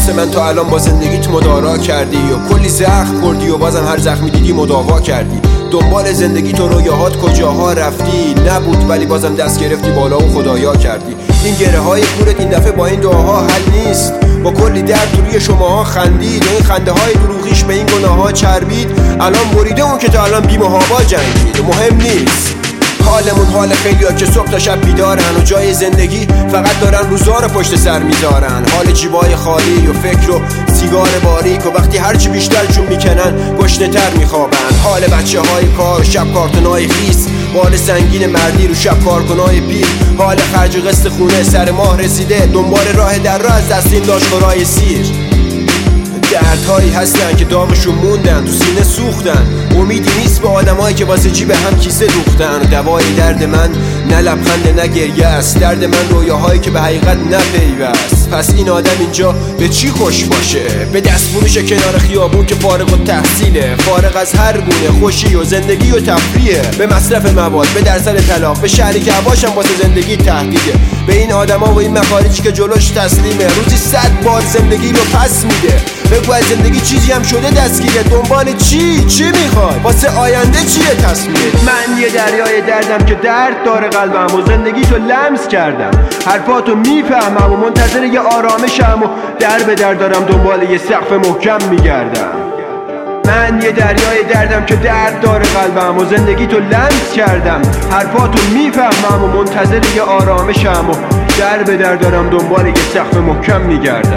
مثل من تا الان با زندگیت مدارا کردی و کلی زخم خوردی و بازم هر زخمی دیدی مداوا کردی. دنبال زندگی تو رویاهات کجاها رفتی؟ نبود ولی بازم دست گرفتی بالا و خدایا کردی. این گره های کورت این دفعه با این دعاها حل نیست. با کلی درد تو روی شماها خندید و این خنده های دروغیش به این گناه ها چربید. الان بریده اون که تا الان بی محابا جنگید و مهم نیست. حالمون حال خیلیا که صبح تا شب بیدارن و جای زندگی فقط دارن روزا رو پشت سر میذارن. حال جیبای خالی و فکر و سیگار باریک و وقتی هرچی بیشتر جون میکنن گشنه تر میخوابن. حال بچه های کار شب کارتونای خیس، بال سنگین مردی رو شب کارکنای پیر. حال خرج قسط خونه سر ماه رسیده، دنبال راه در راه از دست این داشتورای سیر. دردهایی هستن که داغشون موندن تو سینه سوختن. امیدی نیست به آدمایی که واسه جیب هم کیسه دوختن. دوای درد من نه لبخند نه گریه است، درد من رویاهایی که به حقیقت نپیوست. پس این آدم اینجا به چی خوش باشه؟ به دست فروش کنار خیابون که فارغ التحصیله، فارغ از هر گونه خوشی و زندگی و تفریحه. به مصرف مواد، به درصد طلاق، به شهری که هواشم واسه زندگی تهدیده. به این آدما و این مخارجی که جلوش تسلیمه، روزی 100 بار زندگی رو پس میده. بگو از زندگی چیزی هم شده دستگیره، دنبال چی میخوای؟ واسه آینده چیه تصمیمت؟ من یه دریای دردم که درد داره قلبم و زندگی تو لمس کردم. حرفاتو میفهمم و منتظر یه آرامشم و در به در دارم دنبال یه سقف محکم میگردم. من یه دریای دردم که درد داره قلبم و زندگی تو لمس کردم. حرفاتو میفهمم و منتظر یه آرامشم و در به در دارم دنبال یه سقف محکم میگردم.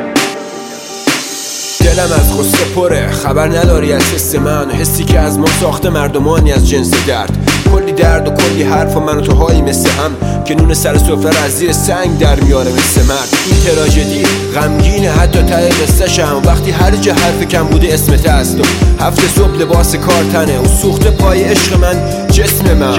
دلم از غصه پره، خبر نداری از حس من، حسی که از ما ساخته مردمانی از جنس درد. کلی درد و کلی حرف و من و توهایی مثل هم که نون سر سفره از زیر سنگ در میاره مثل مرد. این تراژدی غمگینه حتی ته قصه‌شم، وقتی هر جا حرف کم بوده اسمت هست و هفته صبح لباس کار تنه و سوخته پای عشق من جسم من.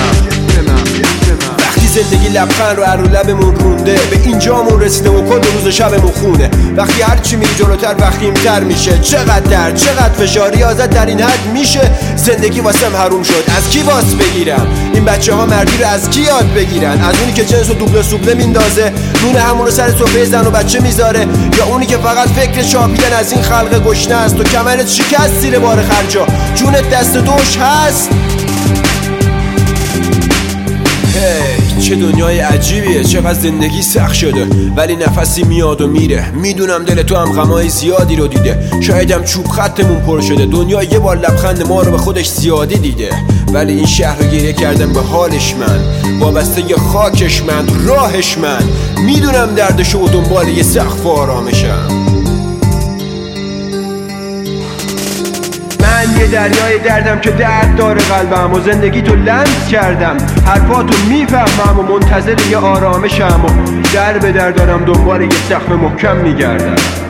وقتی زندگی لبخند رو لبمون رونده، به اینجامون رسیده و کل روز شبمون خونه. وقتی هرچی میری جلوتر وخیم‌تر میشه، چقدر درد چقدر فشار ریاضت در این حد میشه. زندگی واسم حروم شد، از کی واس بگیرم؟ این بچه ها مردی رو از کی یاد بگیرن؟ از اونی که جنس و دوبله سوبله میندازه، نون همون رو سر سفره زن و بچه میذاره، یا اونی که فقط فکر چاپیدن از این خلق گشنه است و کمرت شکست زیر بار خرجا، جونت دست دوش هست؟ چه دنیای عجیبیه، چقدر زندگی سخت شده ولی نفسی میاد و میره. میدونم دل تو هم غمای زیادی رو دیده، شایدم چوب خطمون پر شده، دنیا یه بار لبخند ما رو به خودش زیادی دیده. ولی این شهر رو گریه کردم به حالش من، وابسته یه خاکش من، راهش من. میدونم دردشو و دنبال یه سقف و آرامشم. من یه دریای دردم که درد داره قلبم و زندگی تو لمس کردم. حرفاتو میفهمم و منتظر یه آرامشم و در به در دارم دنبال یه سقف محکم میگردم.